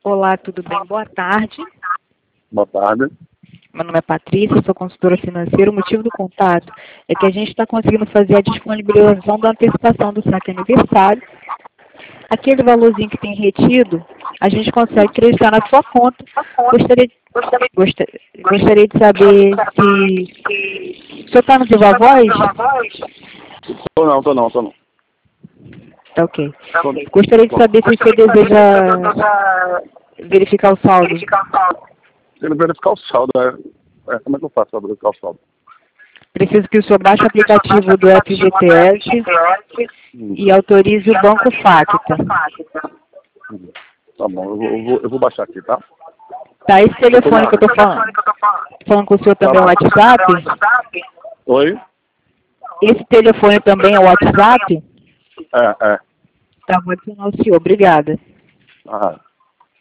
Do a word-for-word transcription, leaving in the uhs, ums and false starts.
Olá, tudo bem? Boa tarde. Boa tarde. Meu nome é Patrícia, sou consultora financeira. O motivo do contato é que a gente está conseguindo fazer a disponibilização da antecipação do saque aniversário. Aquele valorzinho que tem retido, a gente consegue acreditar na sua conta. Gostaria, gosta- gostaria de saber se... O senhor está no Viva Voz? Tô não, tô não, tô não. Tá ok. Tô- Gostaria de saber se o senhor deseja verificar o saldo. Quero verificar o saldo. É, é, como é que eu faço para verificar o saldo? Preciso que o senhor baixe o aplicativo do F G T S Hum, e autorize o Banco Facta. hum. Tá bom, eu vou, eu, vou, eu vou baixar aqui, tá? Tá, esse telefone que eu tô falando. Falando com o senhor também é o WhatsApp? Oi? Esse telefone também é o WhatsApp? É, é. Tá, vou adicionar o senhor. Obrigada. Ah.